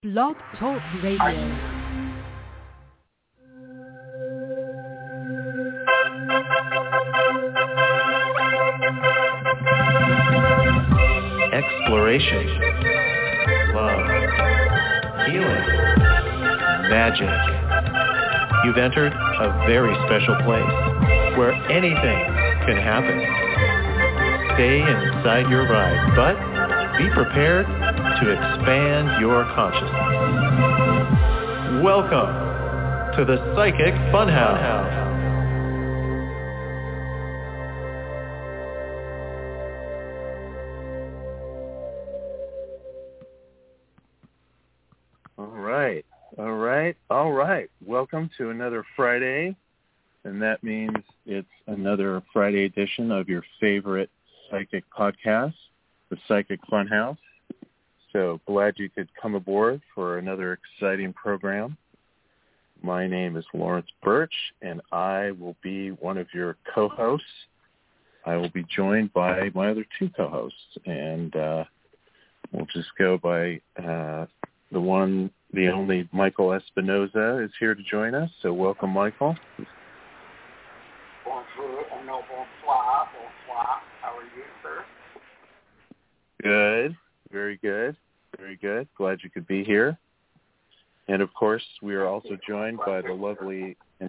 Blog Talk Radio. Exploration, love, healing, magic. You've entered a very special place where anything can happen. Stay inside your ride, but be prepared to expand your consciousness. Welcome to the Psychic Funhouse. All right. Welcome to another Friday, and that means it's another Friday edition of your favorite psychic podcast, the Psychic Funhouse. So glad you could come aboard for another exciting program. My name is Lawrence Birch, and I will be one of your co-hosts. I will be joined by my other two co-hosts, and we'll just go by the one, the only Michael Espinoza is here to join us. So welcome, Michael. Bonjour, no, bonsoir, bonsoir. How are you, sir? Good. Very good. Very good. Glad you could be here. And, of course, we are also joined by the lovely and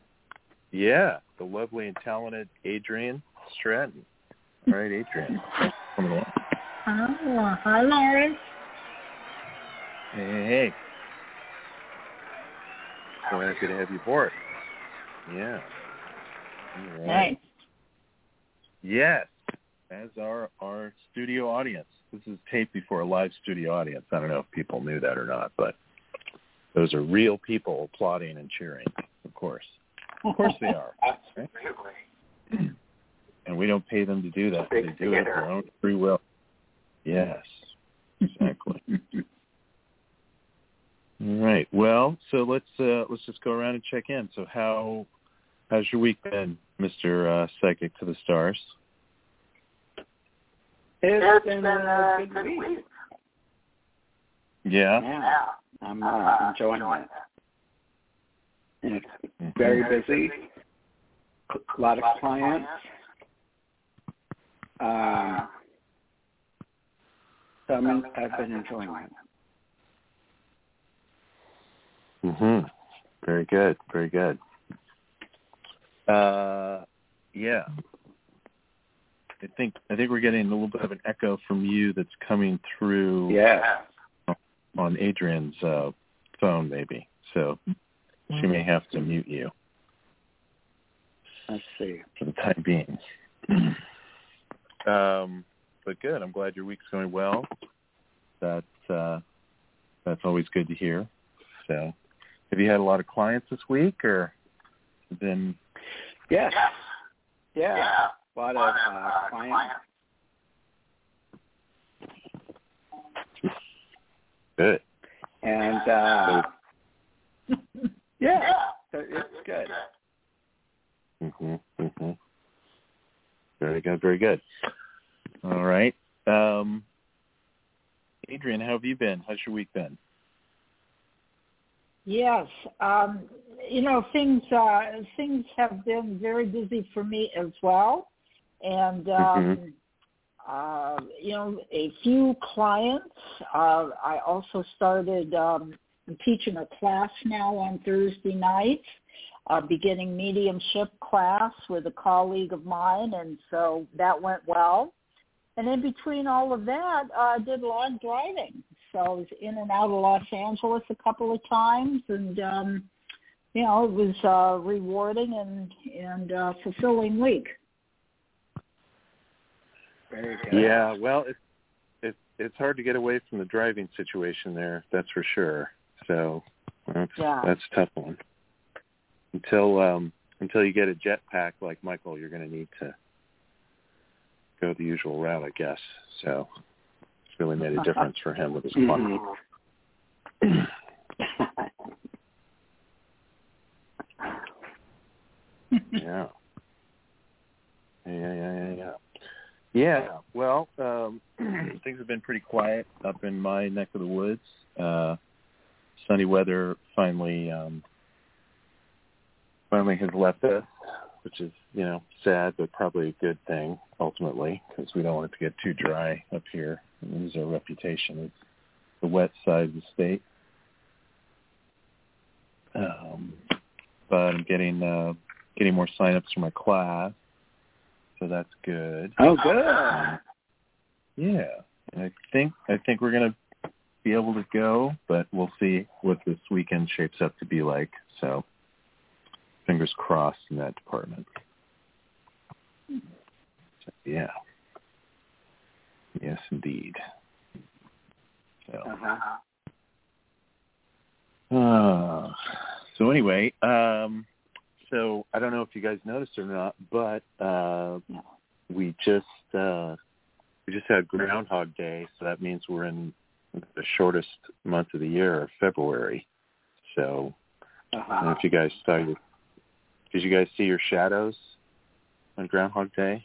talented Adrienne Stratton. All right, Adrienne. Come along. Oh, hi, Lawrence. Hey. So happy to have you aboard. Yeah. All right. Nice. Yes, as our studio audience. This is taped before a live studio audience. I don't know if people knew that or not, but those are real people applauding and cheering, of course. Of course they are. Right? And we don't pay them to do that. They do it of their own free will. Yes, exactly. All right. Well, so let's just go around and check in. So how's your week been, Mr. Psychic to the Stars? It's been a good week. Yeah. I'm enjoying it. And it's very busy. A lot of clients. So I've been enjoying it. Mhm. Very good. Very good. Yeah. I think we're getting a little bit of an echo from you that's coming through. Yeah. On Adrienne's phone, maybe. So she may have to mute you. Let's see. For the time being. But good. I'm glad your week's going well. That's always good to hear. So, have you had a lot of clients this week, or been? Yes. Yeah. A lot of clients. Good. And yeah, so it's good. Mhm. Very good. Very good. All right. Adrienne, how have you been? How's your week been? Yes. Things have been very busy for me as well. And, a few clients. I also started teaching a class now on Thursday nights, beginning mediumship class with a colleague of mine, and so that went well. And in between all of that, I did a lot of driving. So I was in and out of Los Angeles a couple of times, and, it was rewarding and fulfilling week. Very good. Yeah, well, it's hard to get away from the driving situation there. That's for sure. So that's a tough one. Until you get a jetpack like Michael, you're going to need to go the usual route, I guess. So it's really made a difference for him with his fun. Yeah. Yeah, well, things have been pretty quiet up in my neck of the woods. sunny weather finally has left us, which is, sad, but probably a good thing ultimately, because we don't want it to get too dry up here and lose our reputation as the wet side of the state. But I'm getting more signups for my class, so that's good. Oh, good. Yeah, and I think we're gonna be able to go, but we'll see what this weekend shapes up to be like. So, fingers crossed in that department. So, yeah. Yes, indeed. So. So anyway, so I don't know if you guys noticed or not, but we just had Groundhog Day, so that means we're in the shortest month of the year, February. So I don't know if you guys did you guys see your shadows on Groundhog Day?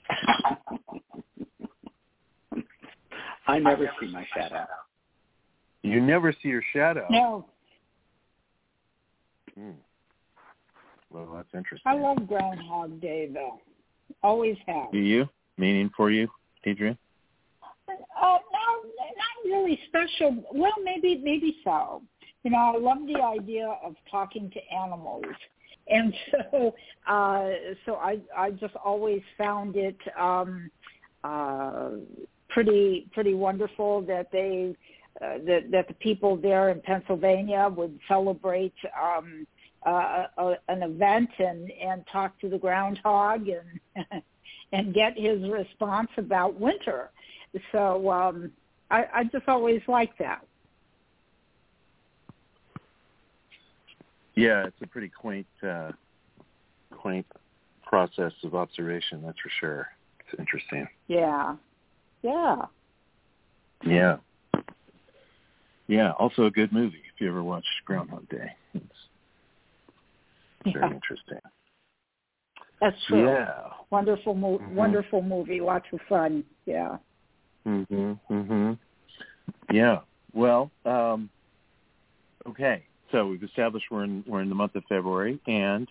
I never see my shadow. You never see your shadow? No. Well, that's interesting. I love Groundhog Day, though. Always have. Do you? Meaning for you, Adrian? No, not really special. Well, maybe so. I love the idea of talking to animals, and so I just always found it pretty wonderful that that the people there in Pennsylvania would celebrate an event and talk to the groundhog and get his response about winter. So I just always liked that. Yeah, it's a pretty quaint process of observation, that's for sure. It's interesting. Yeah. Yeah, also a good movie if you ever watch Groundhog Day. It's very interesting. That's true. Yeah. Wonderful movie. Lots of fun. Yeah. Yeah. Well, okay. So we've established we're in the month of February, and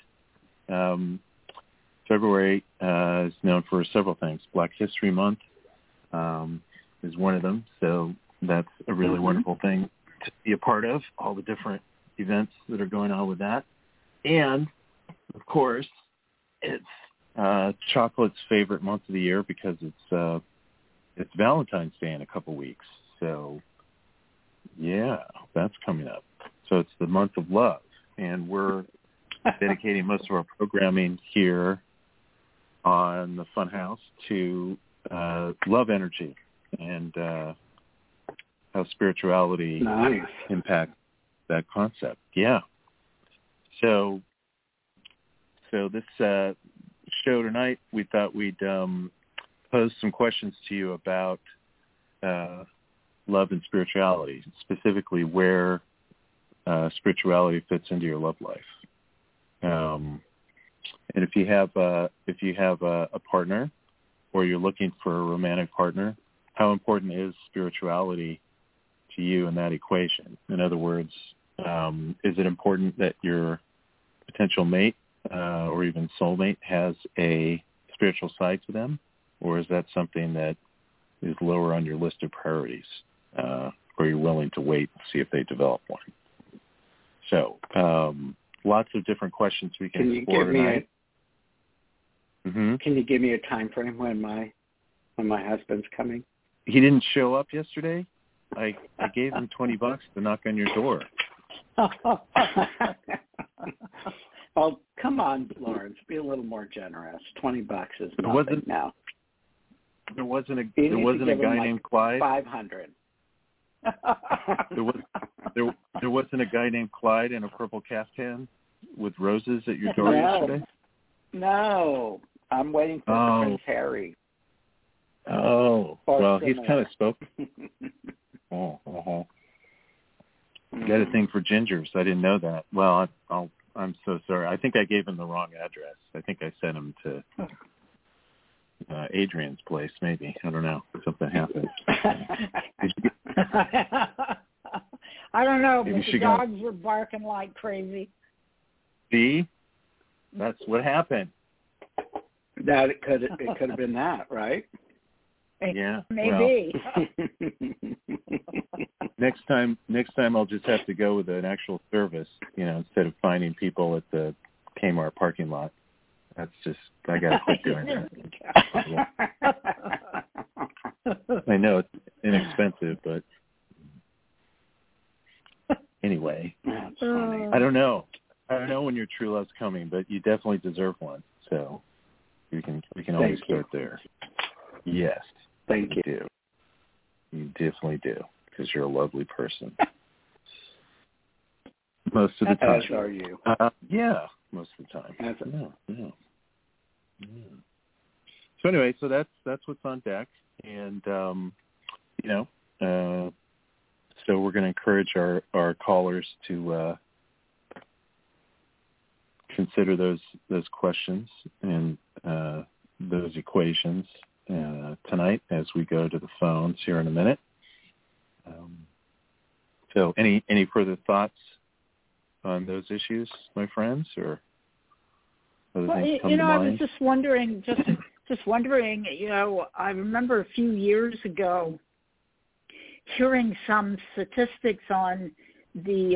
February is known for several things. Black History Month is one of them. So that's a really wonderful thing to be a part of, all the different events that are going on with that. And, of course, it's chocolate's favorite month of the year because it's Valentine's Day in a couple weeks. So, yeah, that's coming up. So it's the month of love. And we're dedicating most of our programming here on the Funhouse to love energy and how spirituality impacts that concept. Yeah. So this show tonight, we thought we'd pose some questions to you about love and spirituality, specifically where spirituality fits into your love life. And if you have a partner, or you're looking for a romantic partner, how important is spirituality to you in that equation? In other words, is it important that your potential mate or even soulmate has a spiritual side to them, or is that something that is lower on your list of priorities, or you're willing to wait and see if they develop one? So lots of different questions we can explore tonight. Can you give me a time frame when my husband's coming? He didn't show up yesterday. I gave him $20 to knock on your door. Oh, come on, Lawrence. Be a little more generous. $20 is nothing now. There wasn't a guy named Clyde. 500. There wasn't a guy named Clyde in a purple caftan with roses at your door yesterday? No. I'm waiting for Prince Harry. Oh. Well, he's kind of spoken. Got a thing for gingers. I didn't know that. Well, I'm so sorry. I think I gave him the wrong address. I think I sent him to Adrian's place, maybe. I don't know. Something happened. I don't know, Maybe but she the got- dogs were barking like crazy. See? That's what happened. That it could have been that, right? Yeah. Maybe. Next time I'll just have to go with an actual service, instead of finding people at the Kmart parking lot. That's just, I got to quit doing that. I know it's inexpensive, but anyway. That's funny. I don't know when your true love's coming, but you definitely deserve one. So we can always start there. Yes. Thank you. Do. You definitely do, because you're a lovely person. Most of the time. As are you. Yeah, most of the time. Yeah. So anyway, so that's what's on deck, and so we're going to encourage our callers to consider those questions and those equations tonight as we go to the phones here in a minute. So any further thoughts on those issues, my friends, or other things come to mind? I was just wondering, I remember a few years ago hearing some statistics on the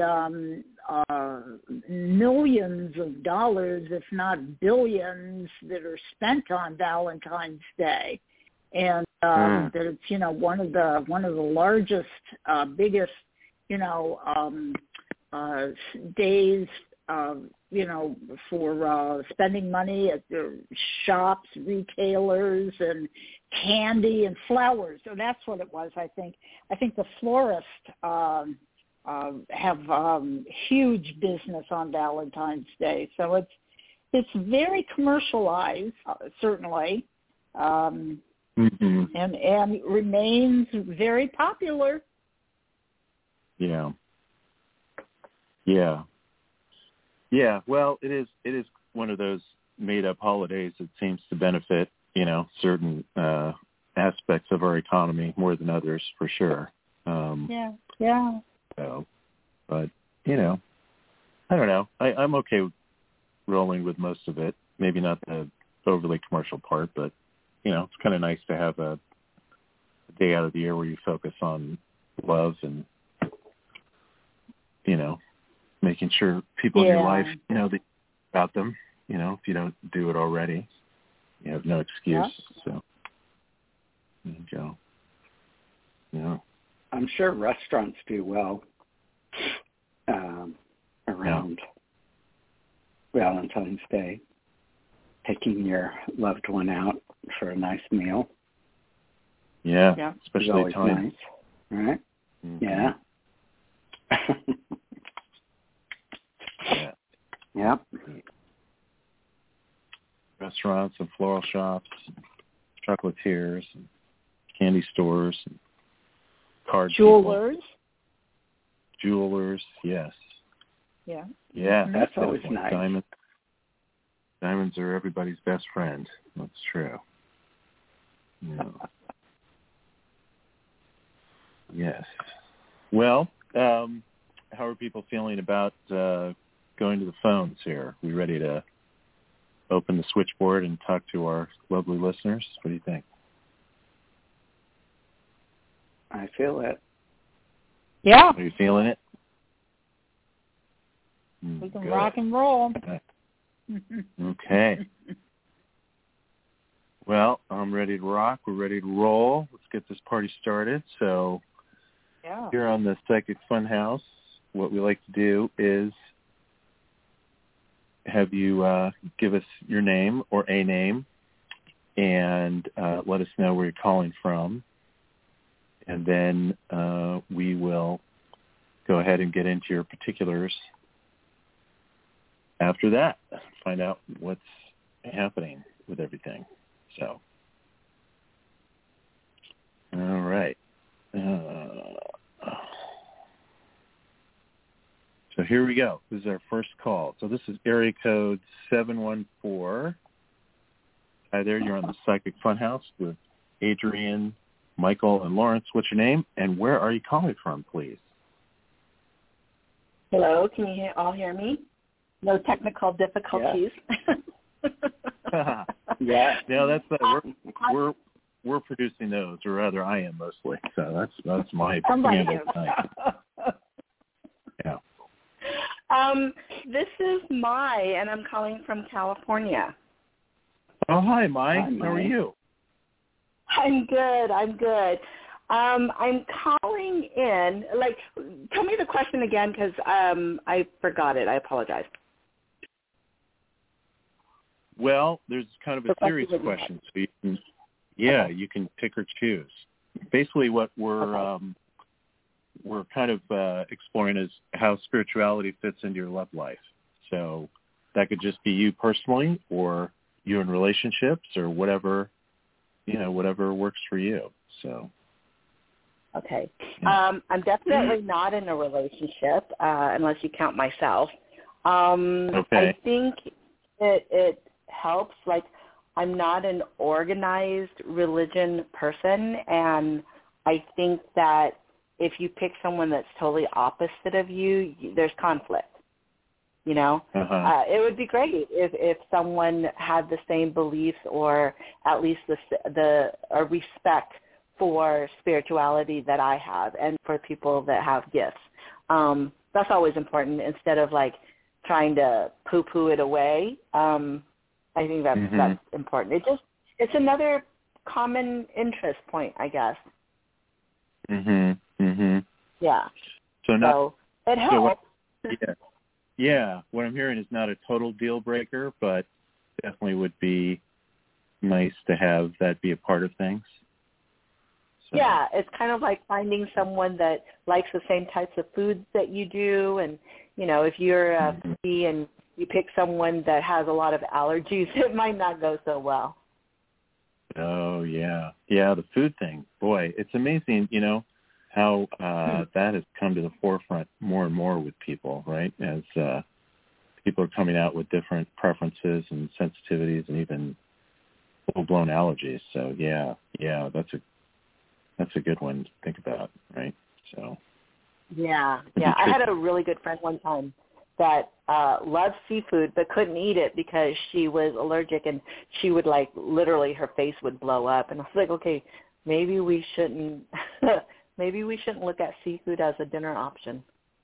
millions of dollars, if not billions, that are spent on Valentine's Day, and that it's one of the largest, biggest days for spending money at the shops, retailers, and candy and flowers. So that's what it was. I think the florists have huge business on Valentine's Day. So it's very commercialized, certainly, and remains very popular. Yeah. Well, it is one of those made-up holidays that seems to benefit, certain aspects of our economy more than others, for sure. Yeah. So, but I don't know. I'm okay with rolling with most of it. Maybe not the overly commercial part, but it's kind of nice to have a day out of the year where you focus on love and making sure people in your life know about them. If you don't do it already, you have no excuse. So there you go. I'm sure restaurants do well around Valentine's Day, taking your loved one out for a nice meal. Yeah. Especially always Italian. Nice, right? Mm-hmm. Yeah. Yeah. Yep. Restaurants and floral shops, chocolatiers, and candy stores, and card jewelers. People. Jewelers, yes. Yeah. Yeah, that's always nice. Diamonds are everybody's best friend. That's true. Yeah. Yes. Well, how are people feeling about going to the phones here? We ready to open the switchboard and talk to our lovely listeners? What do you think? I feel it. Yeah. Are you feeling it? We can Good. rock and roll. Okay. Well, I'm ready to rock. We're ready to roll. Let's get this party started. So here on the Psychic Funhouse, what we like to do is have you give us your name or a name and let us know where you're calling from. And then we will go ahead and get into your particulars after that, find out what's happening with everything. So, all right. So here we go. This is our first call. So this is area code 714. Hi there. You're on the Psychic Funhouse with Adrienne, Michael, and Lawrence. What's your name, and where are you calling from, please? Hello, can you all hear me? No technical difficulties. Yeah. No, that's we're producing those, or rather, I am mostly. So that's my handle tonight. Yeah. This is Mai, and I'm calling from California. Oh, hi, Mai. Hi, Mai. How are you? I'm good. I'm calling in. Tell me the question again, because I forgot it. I apologize. Well, there's kind of a series of questions. So you can pick or choose. Basically, what we're kind of exploring is how spirituality fits into your love life. So that could just be you personally, or you in relationships, or whatever works for you. So. Okay. I'm definitely not in a relationship, unless you count myself. Okay. I think it helps. I'm not an organized religion person, and I think that if you pick someone that's totally opposite of you, there's conflict. It would be great if someone had the same beliefs, or at least the respect for spirituality that I have, and for people that have gifts. That's always important, instead of trying to poo-poo it away. I think that's important. It's another common interest point, I guess. Yeah. So it helps. Yeah. What I'm hearing is not a total deal breaker, but definitely would be nice to have that be a part of things. So. Yeah, it's kind of like finding someone that likes the same types of foods that you do, and if you're a foodie and you pick someone that has a lot of allergies, it might not go so well. Oh yeah, the food thing. Boy, it's amazing, how that has come to the forefront more and more with people, right? As people are coming out with different preferences and sensitivities, and even full-blown allergies. So yeah, that's a good one to think about, right? So. Yeah. I had a really good friend one time that loved seafood but couldn't eat it because she was allergic, and she would literally her face would blow up. And I was like, okay, maybe we shouldn't look at seafood as a dinner option.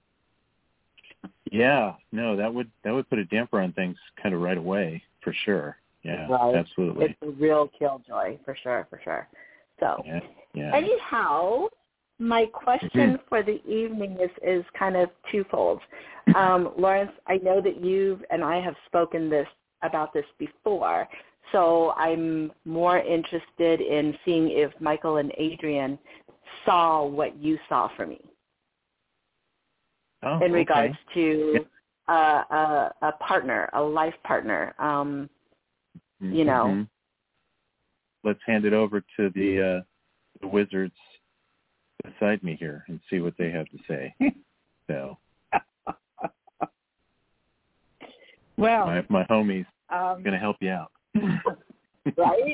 Yeah, no, that would put a damper on things kind of right away, for sure. Yeah, right. Absolutely. It's a real killjoy, for sure. So, anyhow, my question for the evening is kind of twofold. Lawrence, I know that you and I have spoken about this before, so I'm more interested in seeing if Michael and Adrian saw what you saw for me in regards to a partner, a life partner. Let's hand it over to the wizards beside me here and see what they have to say. So, well, my homie's going to help you out. Right?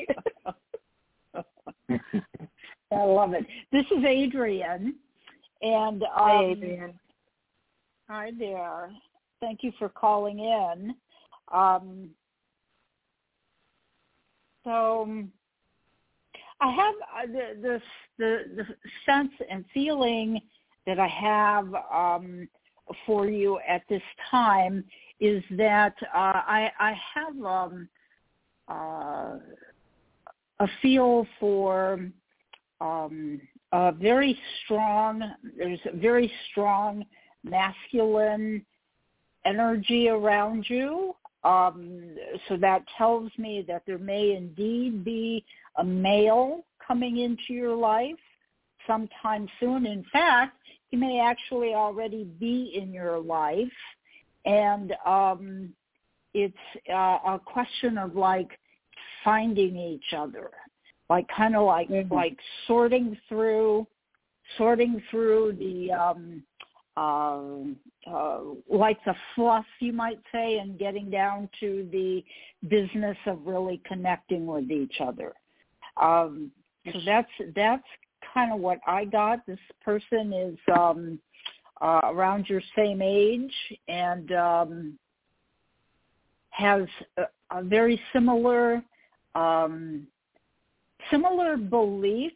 I love it. This is Adrian, and hi, Adrian. Hi there. Thank you for calling in. So I have the sense and feeling that I have for you at this time is that I have a feel for a very strong. There's a very strong masculine energy around you. So that tells me that there may indeed be a male coming into your life sometime soon. In fact, he may actually already be in your life. And it's a question of finding each other, kind of like sorting through the like the fluff, you might say, and getting down to the business of really connecting with each other. So that's kind of what I got. This person is around your same age and has a very similar beliefs,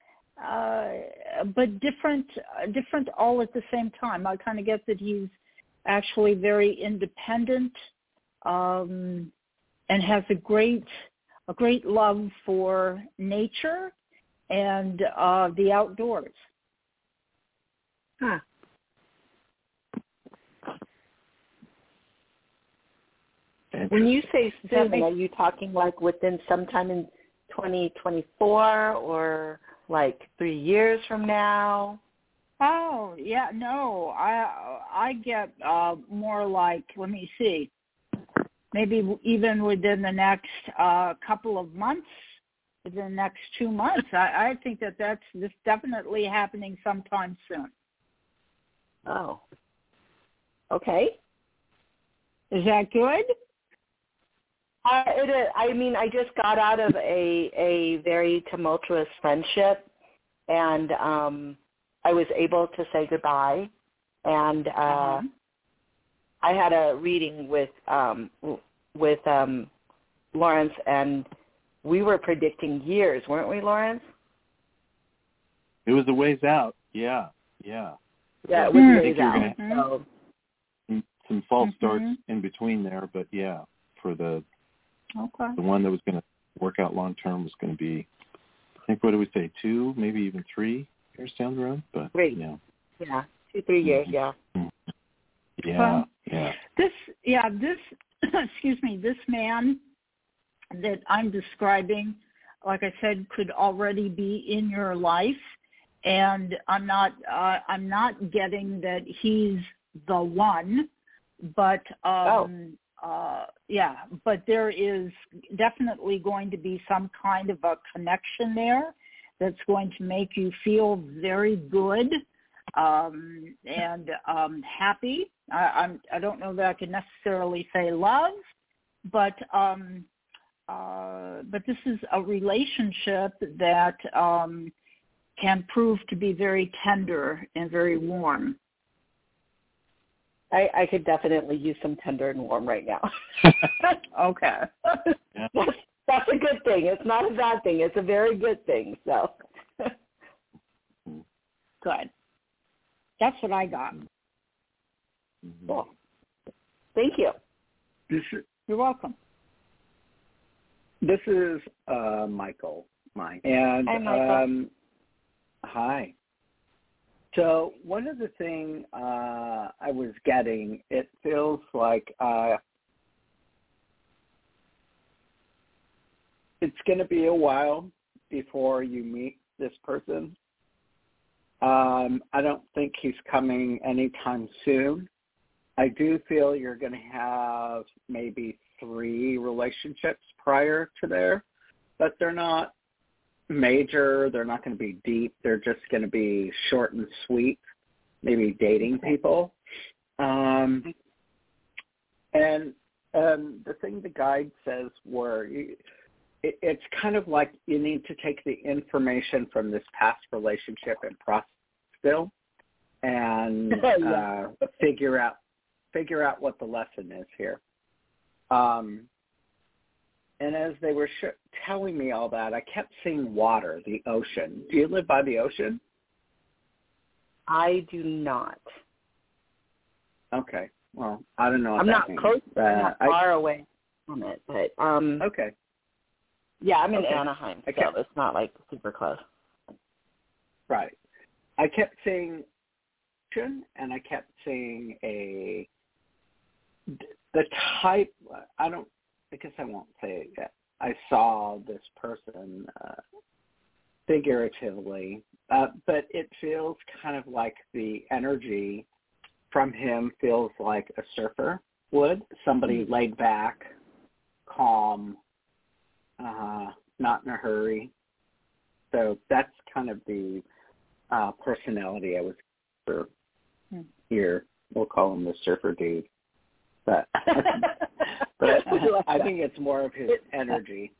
but different all at the same time. I kind of get that he's actually very independent and has a great love for nature and the outdoors. Huh. When you say soon, are you talking like within sometime in 2024 or like 3 years from now? Oh, yeah, no. I get more like, let me see, maybe even within the next couple of months, within the next 2 months. I think that's definitely happening sometime soon. Oh. Okay. Is that good? It is. I mean, I just got out of a very tumultuous friendship, and I was able to say goodbye. And I had a reading with Lawrence, and we were predicting years, weren't we, Lawrence? It was a ways out. Yeah. Yeah, it was a ways out. So. Some false starts in between there, but yeah, for the one that was going to work out long term was going to be, I think, what do we say, 2, maybe even 3 years down the road? But 3. Yeah, 2-3 years. Yeah. Yeah. This excuse me, this man that I'm describing, like I said, could already be in your life, and I'm not getting that he's the one, but but there is definitely going to be some kind of a connection there that's going to make you feel very good and happy. I don't know that I can necessarily say love, but this is a relationship that can prove to be very tender and very warm. I could definitely use some tender and warm right now. Okay. That's a good thing. It's not a bad thing. It's a very good thing. So. Good. That's what I got. Cool. Thank you. You're welcome. This is Michael. Mike. And hi, Michael. Hi. So one of the things I was getting, it feels like it's going to be a while before you meet this person. I don't think he's coming anytime soon. I do feel you're going to have maybe 3 relationships prior to there, but they're not major. They're not going to be deep. They're just going to be short and sweet, maybe dating people. And the thing the guide says it's kind of like you need to take the information from this past relationship and process still and figure out what the lesson is here. And as they were telling me all that, I kept seeing water, the ocean. Do you live by the ocean? I do not. Okay. Well, I don't know what I'm that not means. close. I'm not far away from it, but okay. Yeah, I'm in Anaheim, so it's not like super close. Right. I kept seeing ocean, and I kept seeing the type. I guess I won't say it yet. I saw this person figuratively, but it feels kind of like the energy from him feels like a surfer would. Somebody laid back, calm, not in a hurry. So that's kind of the personality I was for here. We'll call him the surfer dude. But I think it's more of his energy.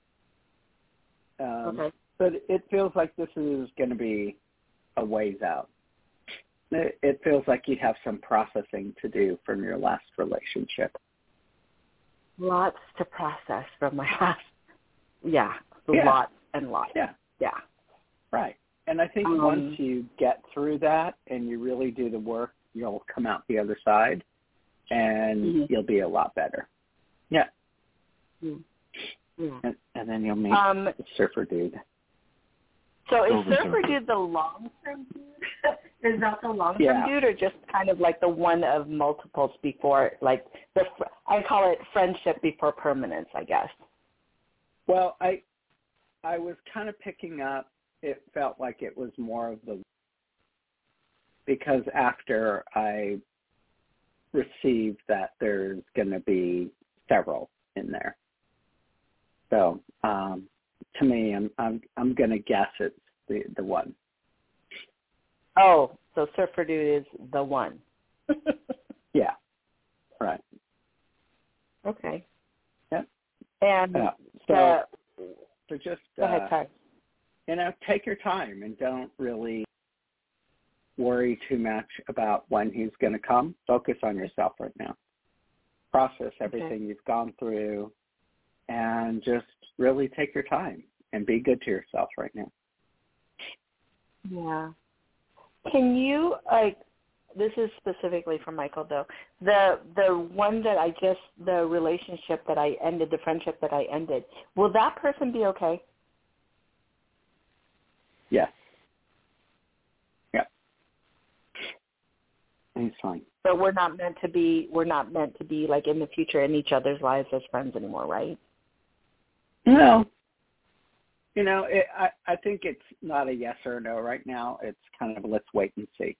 But it feels like this is going to be a ways out. it feels like you have some processing to do from your last relationship. Lots to process from my last. Yeah. Yeah. Lots and lots. Yeah. Yeah. Right. And I think once you get through that and you really do the work, you'll come out the other side and you'll be a lot better. Yeah. Mm-hmm. And then you'll meet the surfer dude. So is surfer dude the long-term dude? Is that the long-term dude, or just kind of like the one of multiples before, like I call it friendship before permanence, I guess. Well, I was kind of picking up, it felt like it was more of the, because after I received that there's going to be several in there. So to me, I'm going to guess it's the one. Oh, so surfer dude is the one. Yeah. Right. Okay. Yep. And so just go ahead, sorry. Take your time and don't really worry too much about when he's going to come. Focus on yourself right now. Process everything you've gone through, and just really take your time and be good to yourself right now. Yeah. Can you, this is specifically for Michael though, the one that the relationship that I ended, the friendship that I ended, will that person be okay? Yes. Yeah. He's fine. But we're not meant to be like in the future in each other's lives as friends anymore, right? No. I think it's not a yes or a no right now. It's kind of let's wait and see.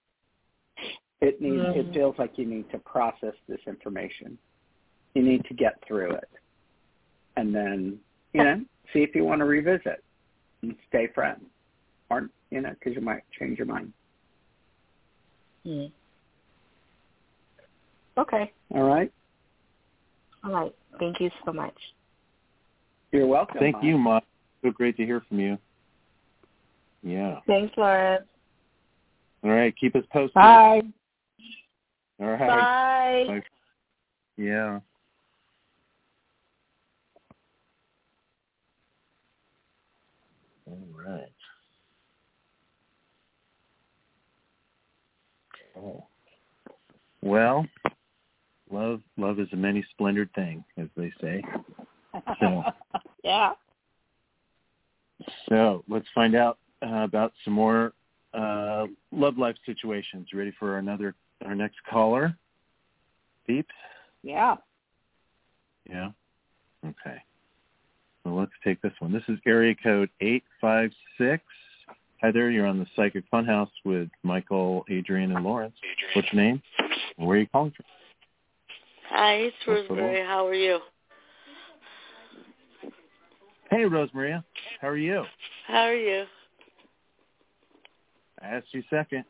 It feels like you need to process this information. You need to get through it. And then, see if you want to revisit and stay friends. Or, because you might change your mind. Mm. Okay. All right. All right. Thank you so much. You're welcome. Thank you, Ma. So great to hear from you. Yeah. Thanks, Lauren. All right. Keep us posted. Bye. All right. Bye. Bye. Yeah. All right. Oh. Well, love is a many splendored thing, as they say. So, yeah. So let's find out about some more love life situations. You ready for our next caller? Peeps? Yeah. Yeah? Okay. So let's take this one. This is area code 856. Hi there. You're on the Psychic Funhouse with Michael, Adrian, and Lawrence. What's your name? Where are you calling from? Hi, it's Rosemary. How are you? Hey, Rosemaria. How are you? How are you? I asked you second.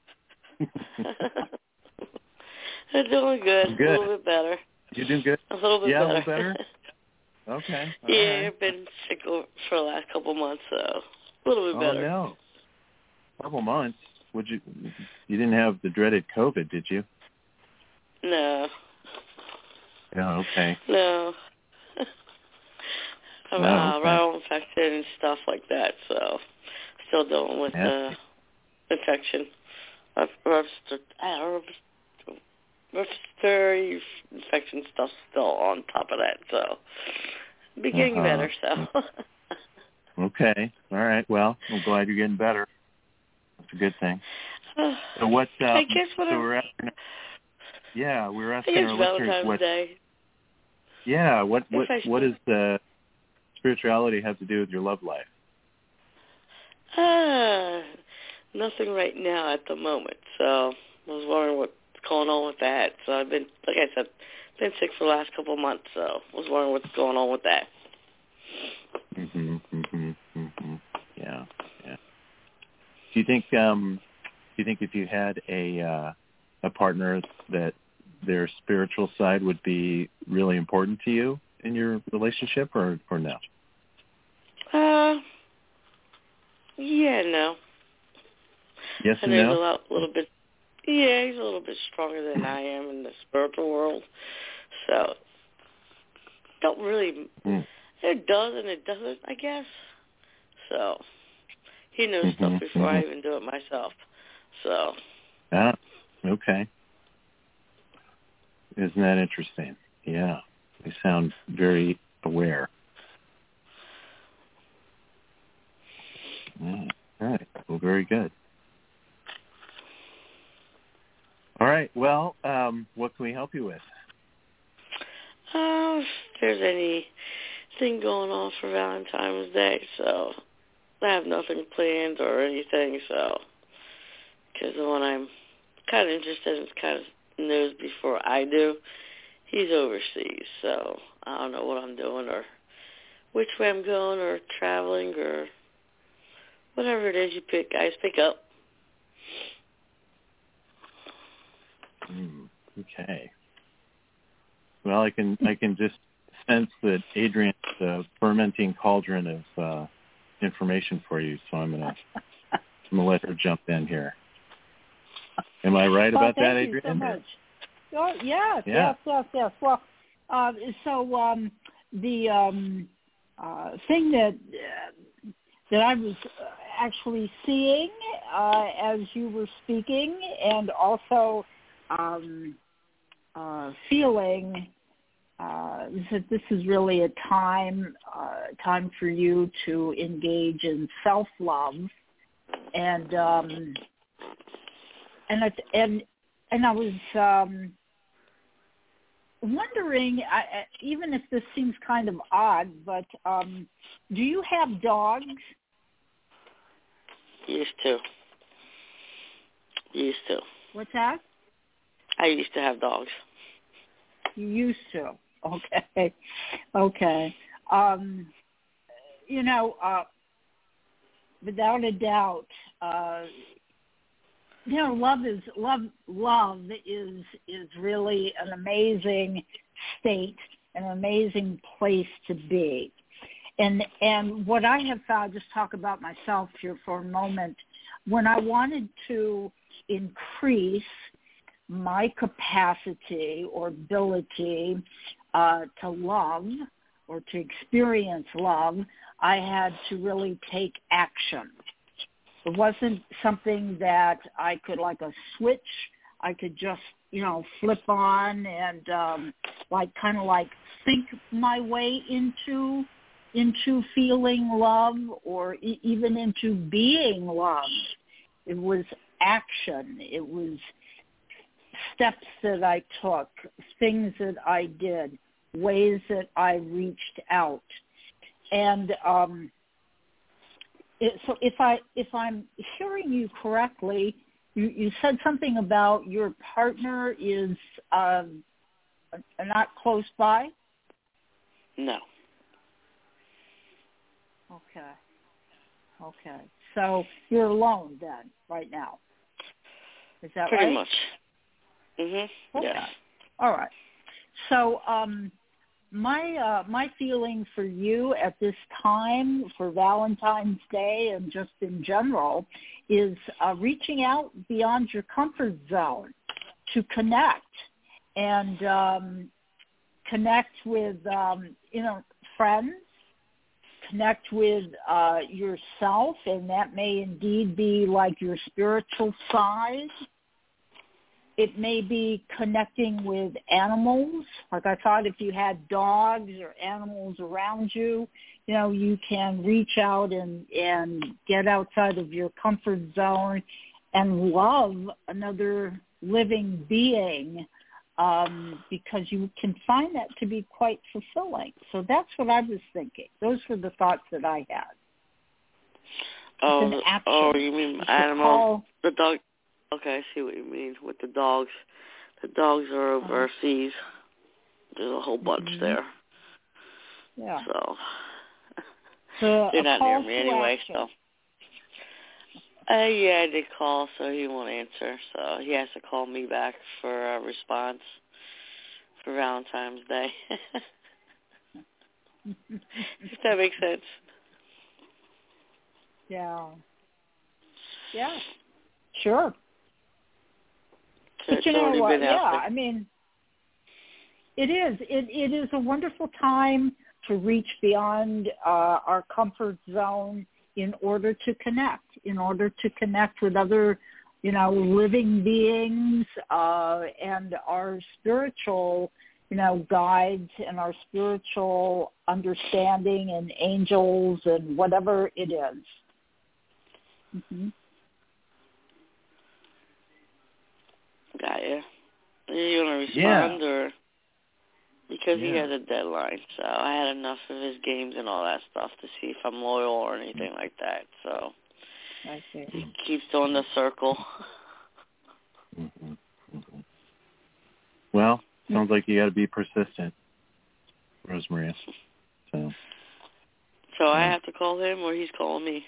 I'm doing good. Good. A little bit better. You doing good? A little bit better. Yeah, a little better? Okay. All right. I've been sick for the last couple months, so a little bit better. Oh, no. A couple months? You didn't have the dreaded COVID, did you? No. Yeah, okay. No. I'm viral infected and stuff like that, so still dealing with the infection. Respiratory infection stuff still on top of that, so getting better, so. Okay. All right. Well, I'm glad you're getting better. That's a good thing. So what? I guess what so we're asking. Yeah, we're asking our Valentine's listeners Day. Yeah. What does the spirituality have to do with your love life? Nothing right now at the moment. So I was wondering what's going on with that. So I've been, like I said, been sick for the last couple of months. So I was wondering what's going on with that. Yeah. Do you think if you had a partner that their spiritual side would be really important to you in your relationship, or no? Yeah, no. Yes and there's no. a little bit. Yeah, he's a little bit stronger than I am in the spiritual world. So, don't really, it does and it doesn't, I guess. So, he knows stuff before I even do it myself. So. Ah, okay. Isn't that interesting? Yeah. They sound very aware. Yeah. All right. Well, very good. All right. Well, what can we help you with? If there's anything going on for Valentine's Day, so I have nothing planned or anything, so because the one I'm kind of interested in kind of knows before I do. He's overseas, so I don't know what I'm doing or which way I'm going or traveling or whatever it is you guys pick up. Okay. Well, I can just sense that Adrian's a fermenting cauldron of information for you, so I'm gonna let her jump in here. Am I right about that, Adrian? Thank you so much. Oh, yes. Well, the thing that I was actually seeing as you were speaking, and also feeling that this is really a time for you to engage in self-love, and I was wondering, even if this seems kind of odd, but do you have dogs? Used to. What's that? I used to have dogs. You used to. Okay. Without a doubt, love is really an amazing state, an amazing place to be. And what I have found, just talk about myself here for a moment, when I wanted to increase my capacity or ability to love or to experience love, I had to really take action. It wasn't something that I could, like a switch, I could just, flip on and kind of think my way into feeling love or even into being loved. It was action. It was steps that I took, things that I did, ways that I reached out. And so if I'm hearing you correctly, you said something about your partner is not close by? No. Okay. So you're alone then, right now. Is that Pretty right? much. Mhm. Okay. Yes. All right. So my feeling for you at this time, for Valentine's Day and just in general, is reaching out beyond your comfort zone to connect and connect with friends, connect with yourself, and that may indeed be like your spiritual side. It may be connecting with animals. Like I thought, if you had dogs or animals around you, you can reach out and get outside of your comfort zone and love another living being, because you can find that to be quite fulfilling. So that's what I was thinking. Those were the thoughts that I had. Oh, you mean animals? The dog. Okay, I see what you mean with the dogs. The dogs are overseas. There's a whole bunch there. Yeah. So they're not near me anyway. Action. So I did call, so he won't answer. So he has to call me back for a response for Valentine's Day. If that makes sense. Yeah. Sure. But you know already what? been out Yeah, there. I mean, it is. It is a wonderful time to reach beyond our comfort zone in order to connect with other, living beings and our spiritual, guides and our spiritual understanding and angels and whatever it is. Mm-hmm. Got you. Are you going to respond or? Because he has a deadline, so I had enough of his games and all that stuff to see if I'm loyal or anything like that. So I see. he keeps doing the circle. Mm-hmm. Mm-hmm. Well, sounds like you got to be persistent, Rosemaria. So I have to call him, or he's calling me.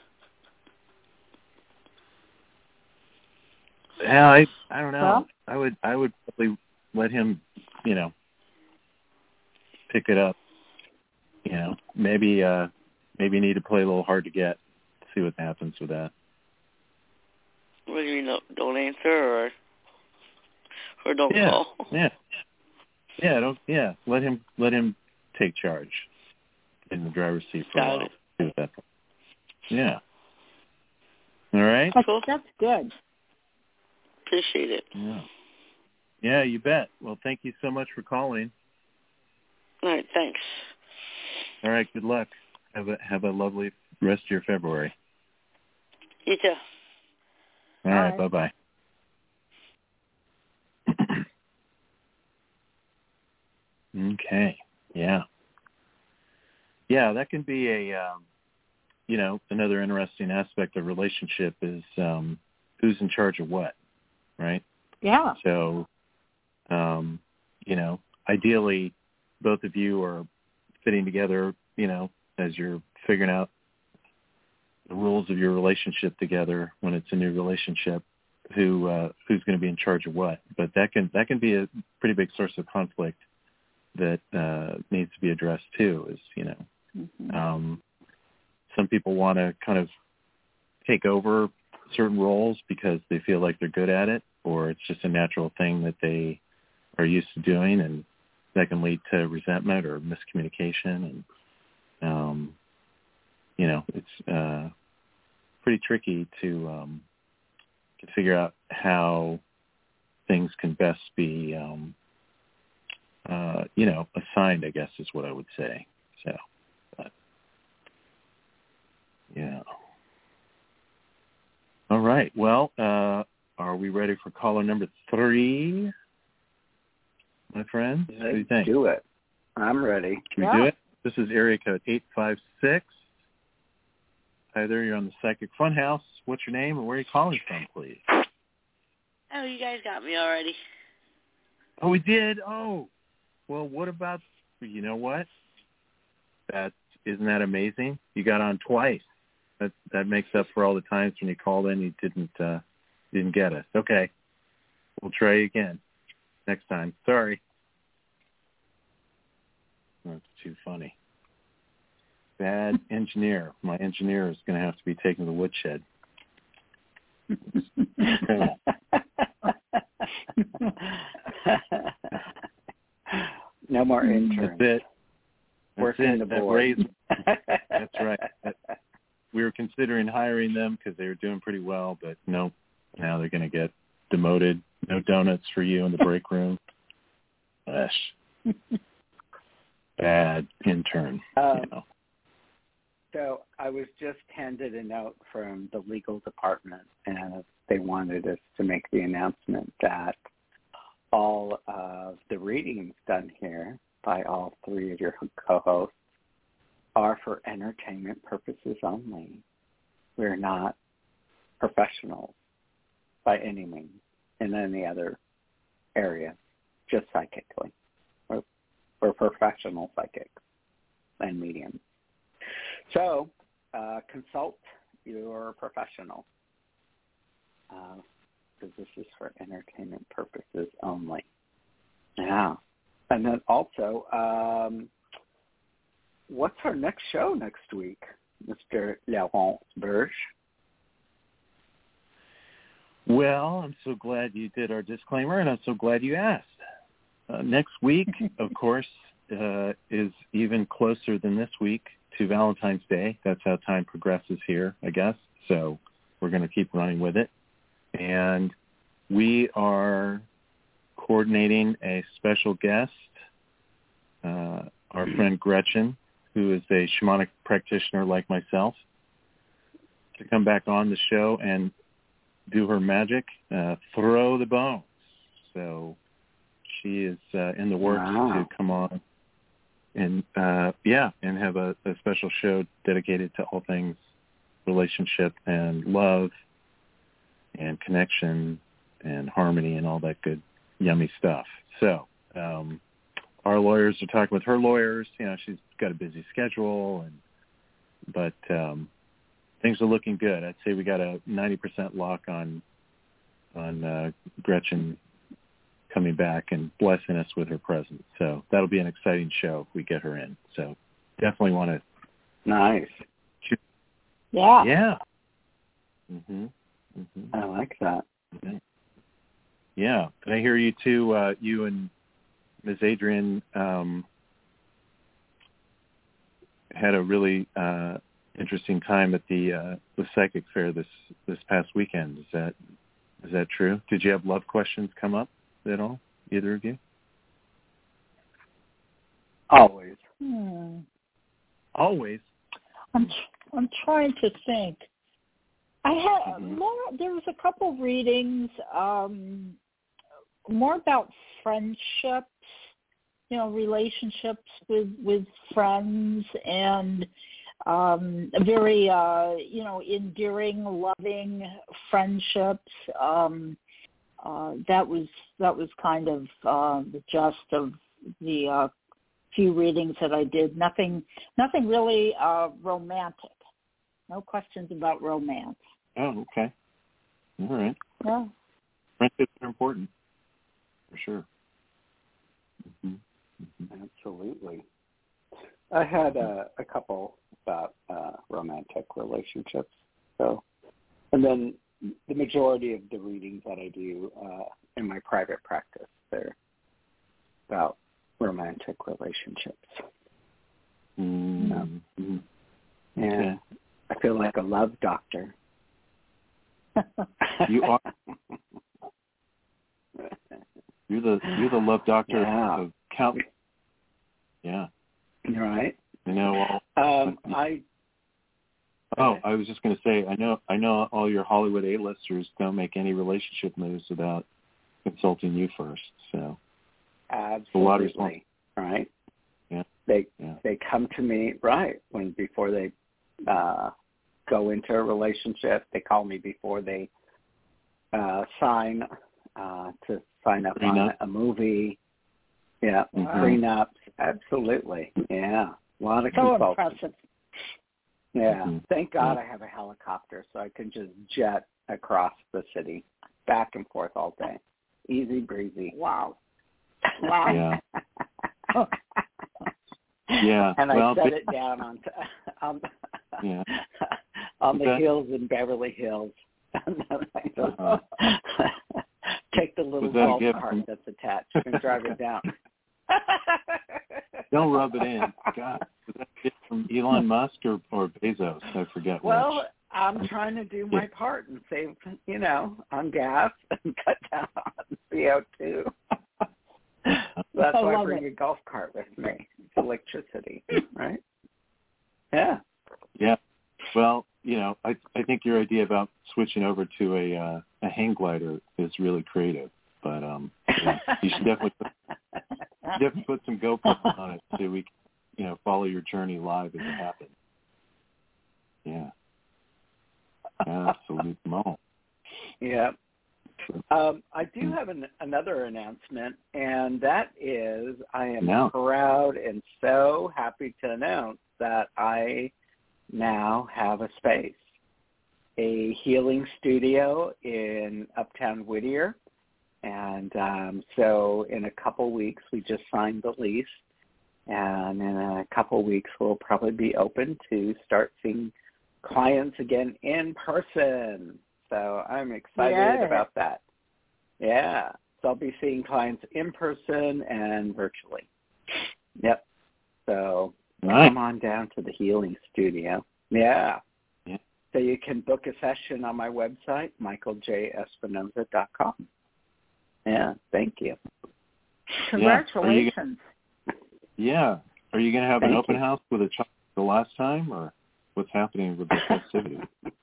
Yeah, I don't know. Well, I would probably let him, pick it up. Maybe you need to play a little hard to get. See what happens with that. What do you mean? Don't answer or don't call? Let him take charge in the driver's seat for a while. See what that. Yeah. All right. Cool. That's good. Appreciate it. Yeah. Yeah, you bet. Well, thank you so much for calling. All right, thanks. All right, good luck. Have a lovely rest of your February. You too. All right, bye-bye. Okay, yeah. Yeah, that can be a, another interesting aspect of relationship is who's in charge of what, right? Yeah. So, ideally, both of you are fitting together, as you're figuring out the rules of your relationship together when it's a new relationship, who's going to be in charge of what. But that can be a pretty big source of conflict that needs to be addressed too. Is some people want to kind of take over certain roles because they feel like they're good at it, or it's just a natural thing that they are used to doing, and that can lead to resentment or miscommunication. And, it's pretty tricky to figure out how things can best be, assigned, I guess is what I would say. So, but, yeah. All right. Well, are we ready for caller number 3, my friend? What do you think? Do it. I'm ready. Can we do it? This is area code 856. Hi there. You're on the Psychic Funhouse. What's your name and where are you calling from, please? Oh, you guys got me already. Oh, we did? Oh. Well, what about, you know what? Isn't that amazing? You got on twice. That makes up for all the times when you called in you didn't get us. Okay. We'll try again next time. Sorry. That's too funny. Bad engineer. My engineer is going to have to be taken to the woodshed. No more interns. That's it. Working the board. That's right. We were considering hiring them because they were doing pretty well, but no, now they're going to get demoted. No donuts for you in the break room. Gosh. Bad intern. So I was just handed a note from the legal department, and they wanted us to make the announcement that all of the readings done here by all 3 of your co-hosts are for entertainment purposes only. We're not professionals by any means in any other area, just psychically. We're professional psychics and mediums. So consult your professional because this is for entertainment purposes only. Yeah. And then also, what's our next show next week, Mr. Laurent Berge? Well, I'm so glad you did our disclaimer, and I'm so glad you asked. Next week, of course, is even closer than this week to Valentine's Day. That's how time progresses here, I guess. So we're going to keep running with it. And we are coordinating a special guest, our friend Gretchen, who is a shamanic practitioner like myself, to come back on the show and do her magic, throw the bones. So she is in the works to come on and, and have a special show dedicated to all things relationship and love and connection and harmony and all that good, yummy stuff. So our lawyers are talking with her lawyers. You know, she's got a busy schedule, but things are looking good. I'd say we got a 90% lock on Gretchen coming back and blessing us with her presence. So that'll be an exciting show if we get her in. So definitely want to. Nice. Yeah. Yeah. Mhm. Mhm. I like that. Yeah. And I hear you too. You and Ms. Adrian had a really interesting time at the psychic fair this past weekend. Is that true? Did you have love questions come up at all, either of you? Always. Always. I'm trying to think. I had more. There was a couple of readings, more about friendships, relationships with friends, and very endearing, loving friendships. That was kind of the gist of the few readings that I did. Nothing really romantic. No questions about romance. Oh, okay. All right. Yeah. Friendships are important, for sure. Absolutely. I had a couple about romantic relationships. So, and then the majority of the readings that I do in my private practice, they're about romantic relationships. Mm-hmm. Yeah. I feel like a love doctor. You are. You're the love doctor of countless. Yeah. You're right. I know. I was just going to say, I know all your Hollywood A-listers don't make any relationship moves without consulting you first. So absolutely right. Yeah. They come to me before they go into a relationship. They call me before they sign up on a movie. Yeah, prenups. Absolutely. Yeah, a lot of consulting. Impressive. Yeah, thank God I have a helicopter, so I can just jet across the city, back and forth all day. Easy breezy. Wow. Yeah. Yeah. And I set it down on the hills in Beverly Hills. And then I take the little golf cart that's attached and drive it down. Don't rub it in. God, was that a gift from Elon Musk or Bezos? I forget. Well, I'm trying to do my part and save, on gas and cut down on CO2. That's why I bring a golf cart with me. It's electricity, right? Yeah. Yeah. Well, I think your idea about switching over to a hang glider is really creative. But you should definitely put some GoPros on it so we can, follow your journey live as it happens. Yeah. Absolute moment. Yeah. I do have another announcement, and that is I am proud and so happy to announce that I now have a space, a healing studio in Uptown Whittier. And so in a couple weeks, we just signed the lease. And in a couple weeks, we'll probably be open to start seeing clients again in person. So I'm excited about that. Yeah. So I'll be seeing clients in person and virtually. Yep. So come on down to the healing studio. Yeah. So you can book a session on my website, michaeljespinoza.com. Yeah, thank you. Congratulations. Yeah. Are you going to have an open house with a child the last time, or what's happening with the festivity?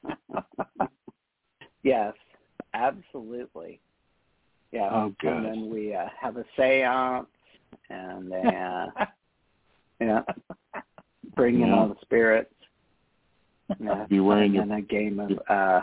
Yes, absolutely. Yeah. Oh, good. And then we have a seance, and bring in all the spirits. Be wearing a game of. I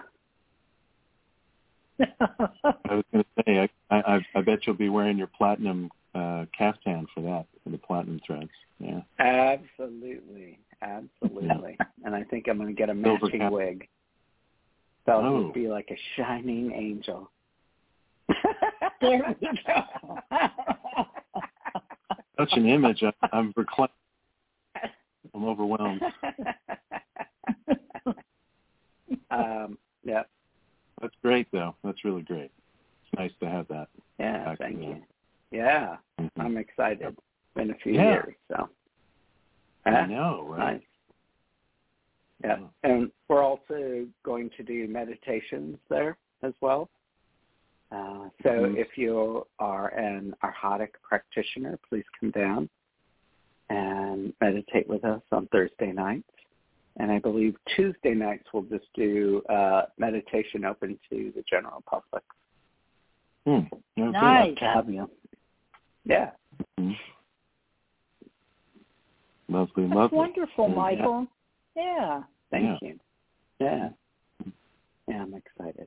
was going to say, I bet you'll be wearing your platinum caftan for that, for the platinum threads. Yeah. Absolutely. And I think I'm going to get a matching wig. So I'll just be like a shining angel. There we go. Such an image. I'm overwhelmed. Yeah. That's great, though. That's really great. It's nice to have that. Yeah, thank you. Yeah, I'm excited. It's been a few Yeah. years, so. I know, right? Nice. Yeah, and we're also going to do meditations there as well. So if you are an Arhatic practitioner, please come down and meditate with us on Thursday nights. And I believe Tuesday nights we'll just do meditation open to the general public. Nice. To have you. Yeah. Lovely. That's wonderful, Michael. Yeah. Thank you. Yeah. Yeah, I'm excited.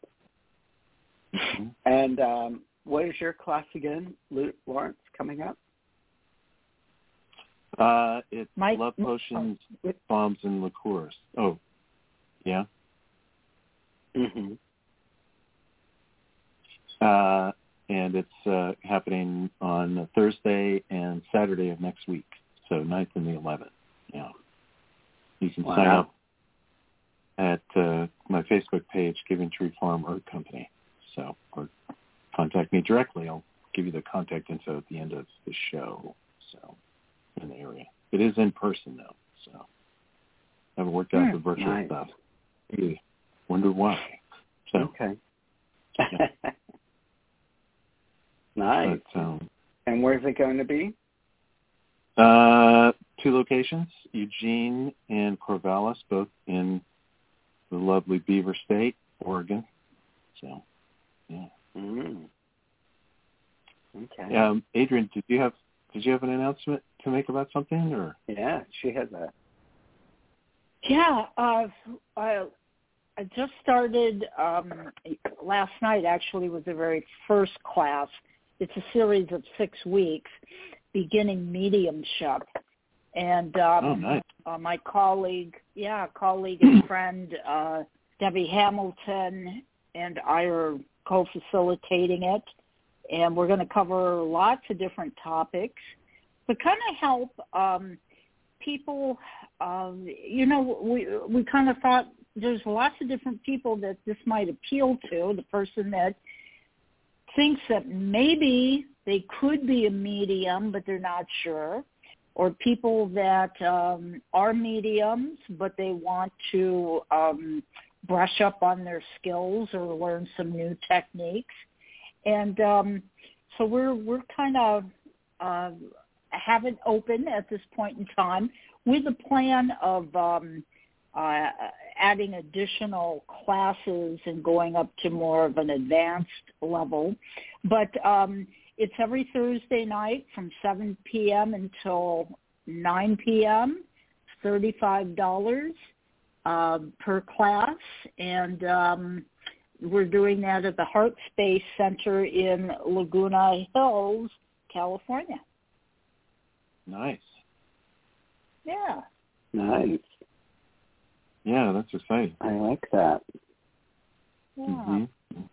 And what is your class again, Lawrence, coming up? It's love potions, bombs, and liqueurs. Oh, yeah. And it's happening on Thursday and Saturday of next week, so 9th and the 11th. Yeah. You can sign up at my Facebook page, Giving Tree Farm Herb Company. So, or contact me directly. I'll give you the contact info at the end of the show. So, in the area. It is in person, though, so I haven't worked out the virtual stuff. You wonder why. So, okay. Yeah. Nice. But, and where's it going to be? 2 locations, Eugene and Corvallis, both in the lovely Beaver State, Oregon. So, yeah. Okay. Adrienne, did you have an announcement to make about something, or? Yeah, she has that. Yeah, I just started last night. Actually, was the very first class. It's a series of 6 weeks, beginning mediumship, and nice. My colleague and friend Debbie Hamilton and I are co-facilitating it, and we're going to cover lots of different topics, but kind of help people. We kind of thought there's lots of different people that this might appeal to. The person that thinks that maybe they could be a medium, but they're not sure, or people that are mediums, but they want to brush up on their skills or learn some new techniques. And so we're kind of have it open at this point in time with a plan of adding additional classes and going up to more of an advanced level. But it's every Thursday night from 7 p.m. until 9 p.m. It's $35 per class, and we're doing that at the Heart Space Center in Laguna Hills, California. Nice. Yeah. Nice. Yeah, that's exciting. I like that. Yeah.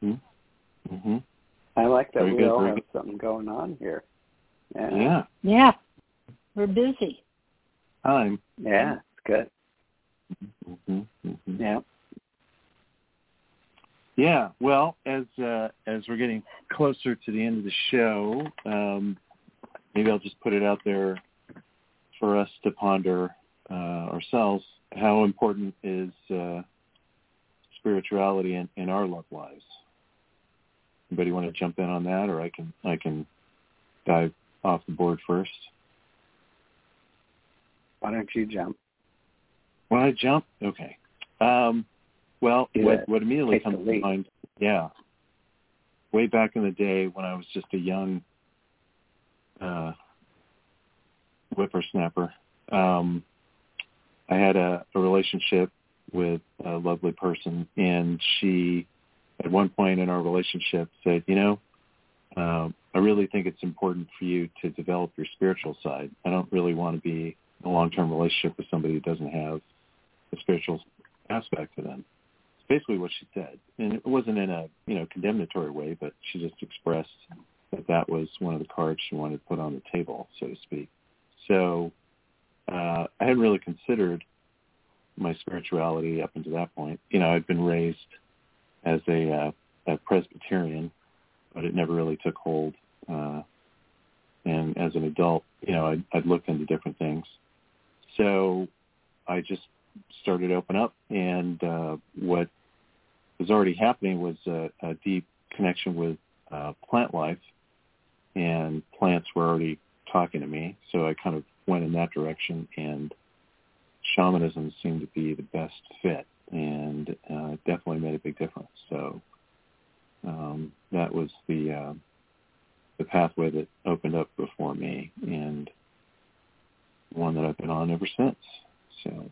I like that Very we good, all very have good. something going on here. Yeah. Yeah. We're busy. Time. Yeah, it's good. Yeah. Yeah, well, as we're getting closer to the end of the show, maybe I'll just put it out there for us to ponder ourselves. How important is spirituality in our love lives? Anybody want to jump in on that, or I can dive off the board first? Why don't you jump? Want to jump? Okay. Well, what immediately comes to mind, way back in the day when I was just a young whippersnapper, I had a relationship with a lovely person, and she, at one point in our relationship, said, I really think it's important for you to develop your spiritual side. I don't really want to be in a long-term relationship with somebody who doesn't have a spiritual aspect to them. It's basically what she said. And it wasn't in a, condemnatory way, but she just expressed that was one of the cards she wanted to put on the table, so to speak. So I hadn't really considered my spirituality up until that point. I'd been raised as a Presbyterian, but it never really took hold. And as an adult, I'd looked into different things. So I just started to open up, and what was already happening was a deep connection with plant life, and plants were already talking to me. So I kind of went in that direction, and shamanism seemed to be the best fit, and it definitely made a big difference. So that was the pathway that opened up before me, and one that I've been on ever since. So,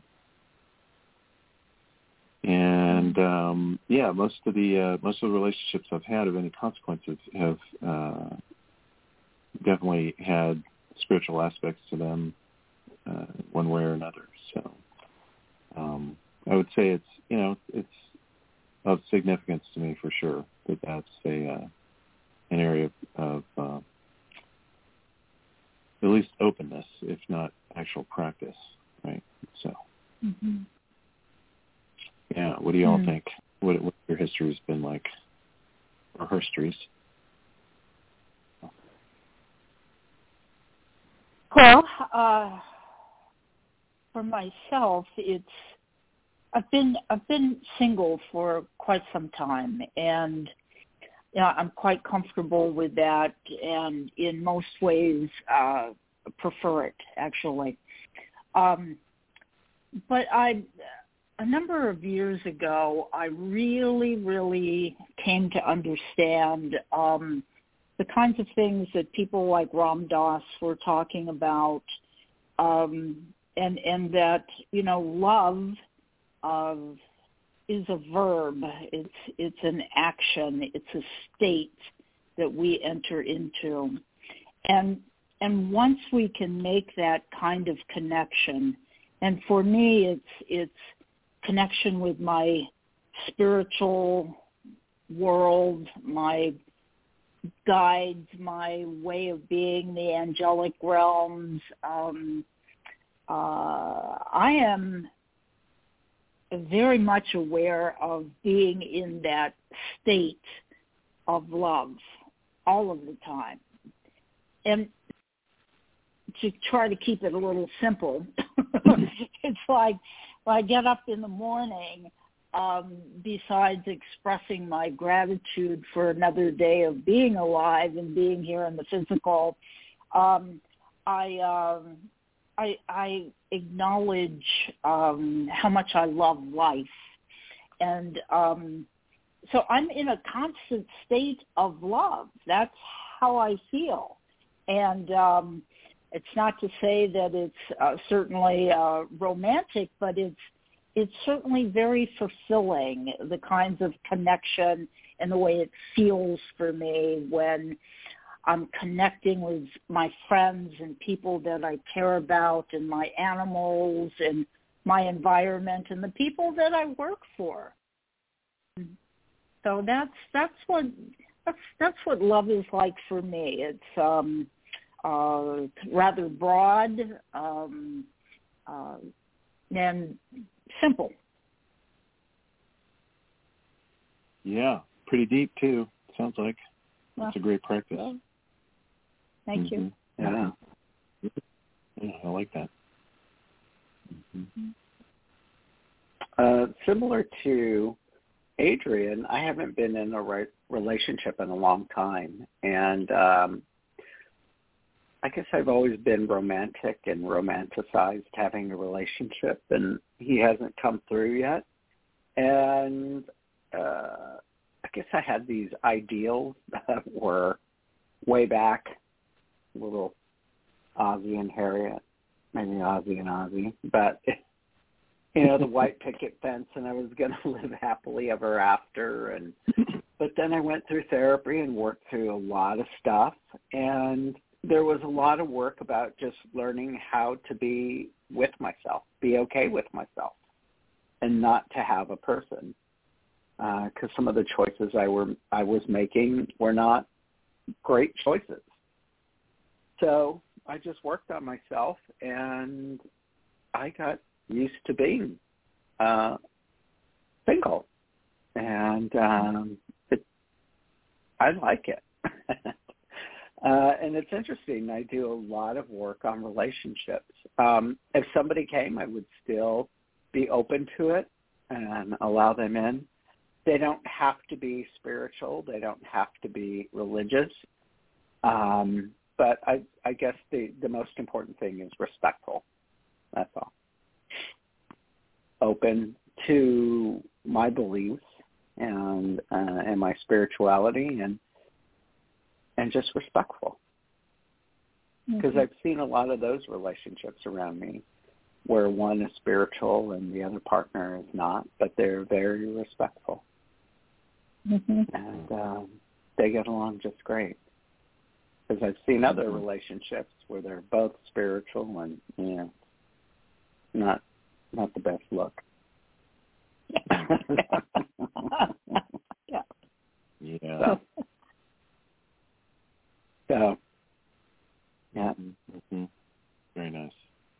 and most of the relationships I've had of any consequences have definitely had spiritual aspects to them, one way or another. So, I would say it's of significance to me for sure that that's an area of at least openness, if not actual practice, right? So, yeah, what do you all think? What your history's been like, or histories? Well, for myself, I've been single for quite some time, and I'm quite comfortable with that, and in most ways prefer it, actually. But a number of years ago, I really, really came to understand the kinds of things that people like Ram Dass were talking about, and that, love is a verb. It's an action. It's a state that we enter into. And once we can make that kind of connection, and for me it's connection with my spiritual world, my guides, my way of being, the angelic realms. I am very much aware of being in that state of love all of the time. And to try to keep it a little simple, it's like when I get up in the morning, besides expressing my gratitude for another day of being alive and being here in the physical, I acknowledge how much I love life. And so I'm in a constant state of love. That's how I feel. And it's not to say that it's certainly romantic, but it's certainly very fulfilling, the kinds of connection and the way it feels for me when I'm connecting with my friends and people that I care about, and my animals and my environment and the people that I work for. So that's what love is like for me. It's rather broad and simple. Yeah, pretty deep too. Sounds like Well, it's a great practice. well, thank you. Yeah. Yeah, I like that. Similar to Adrian, I haven't been in a relationship in a long time, and I guess I've always been romantic and romanticized having a relationship, and he hasn't come through yet. And I guess I had these ideals that were way back, little Ozzie and Harriet, maybe Ozzie and Ozzie, but the white picket fence, and I was going to live happily ever after. But then I went through therapy and worked through a lot of stuff, and there was a lot of work about just learning how to be with myself, be okay with myself, and not to have a person. Because some of the choices I was making were not great choices. So I just worked on myself, and I got used to being single, and I like it. And it's interesting. I do a lot of work on relationships. If somebody came, I would still be open to it and allow them in. They don't have to be spiritual. They don't have to be religious. But I guess the most important thing is respectful. That's all. Open to my beliefs and my spirituality, and just respectful. Because I've seen a lot of those relationships around me where one is spiritual and the other partner is not, but they're very respectful. And they get along just great. Because I've seen other relationships where they're both spiritual and, not the best look. Yeah. Yeah. So yeah. Mm-hmm. Very nice.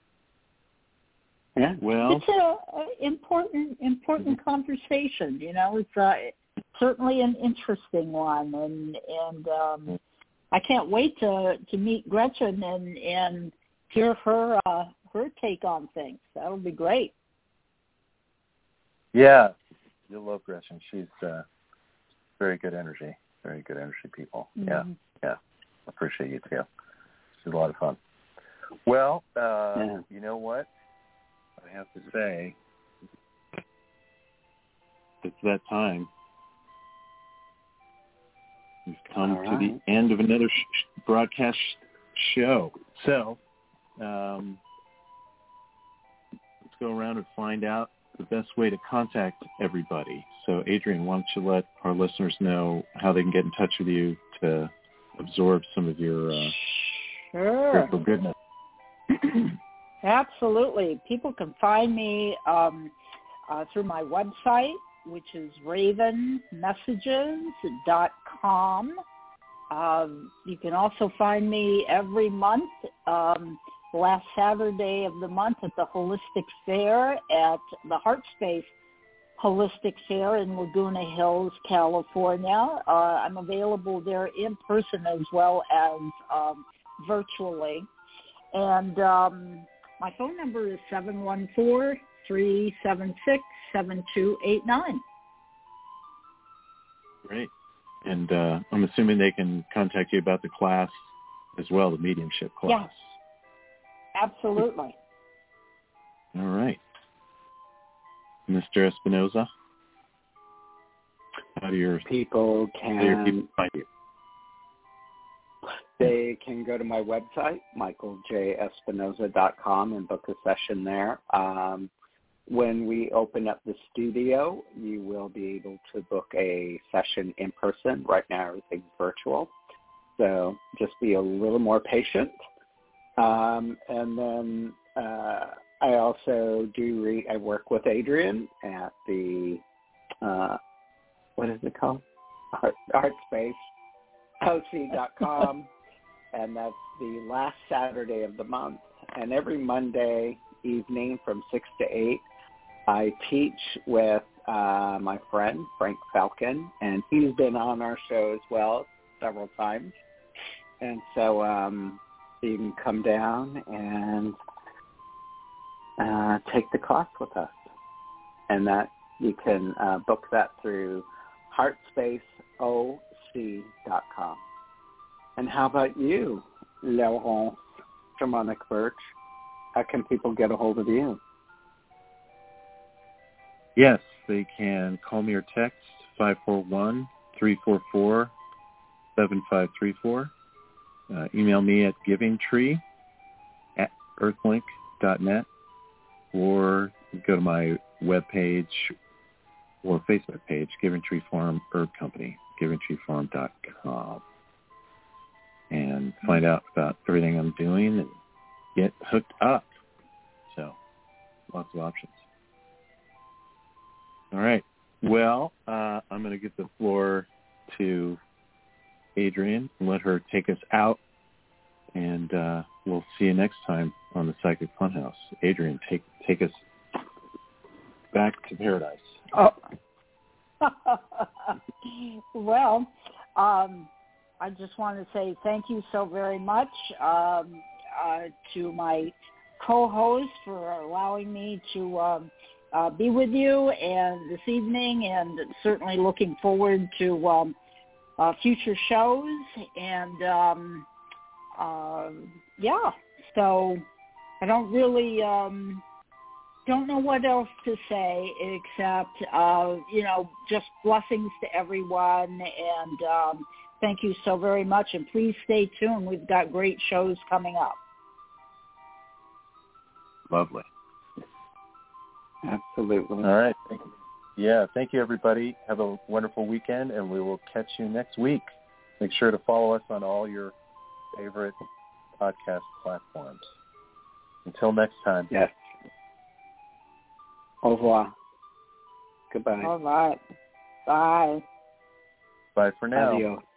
Yeah. Well, it's a important conversation. It's certainly an interesting one, and I can't wait to meet Gretchen and hear her take on things. That'll be great. yeah, you'll love Gretchen. She's very good energy. Very good energy people. Mm-hmm. Yeah. Appreciate you too. She's a lot of fun. Well, You know what? I have to say, it's that time. We've come to the end of another broadcast show. So, let's go around and find out the best way to contact everybody. So, Adrian, why don't you let our listeners know how they can get in touch with you to absorb some of your spiritual goodness. Absolutely. People can find me through my website, which is ravenmessages.com. You can also find me every month, last Saturday of the month at the Holistic Fair at the Heartspace Holistic Fair in Laguna Hills, California. I'm available there in person as well as virtually. And my phone number is 714-376-7289. Great. And I'm assuming they can contact you about the class as well, the mediumship class. Yeah, absolutely. All right. Mr. Espinoza, how do your people can find you? They can go to my website, michaeljespinoza.com, and book a session there. When we open up the studio, you will be able to book a session in person. Right now, everything's virtual. So just be a little more patient. And then I also I work with Adrian at the, what is it called? ArtSpaceOC.com. And that's the last Saturday of the month. And every Monday evening from 6 to 8, I teach with my friend, Frank Falcon, and he's been on our show as well several times. And so you can come down and take the class with us. And that you can book that through heartspaceoc.com. And how about you, Laurence Shamanic Birch? How can people get a hold of you? Yes, they can call me or text 541-344-7534. Email me at givingtree@earthlink.net, or go to my webpage or Facebook page, Giving Tree Farm Herb Company, givingtreefarm.com, and find out about everything I'm doing and get hooked up. So, lots of options. All right. Well, I'm going to give the floor to Adrienne and let her take us out, and we'll see you next time on the Psychic Funhouse. Adrienne, take us back to paradise. Oh. Well, I just want to say thank you so very much to my co-host for allowing me to be with you and this evening, and certainly looking forward to future shows. And so I don't really don't know what else to say except just blessings to everyone, and thank you so very much, and please stay tuned. We've got great shows coming up. Lovely. Absolutely. All right. Thank you. Yeah, thank you, everybody. Have a wonderful weekend, and we will catch you next week. Make sure to follow us on all your favorite podcast platforms. Until next time. Yes. Au revoir. Goodbye. All right. Bye. Bye for now. Adios.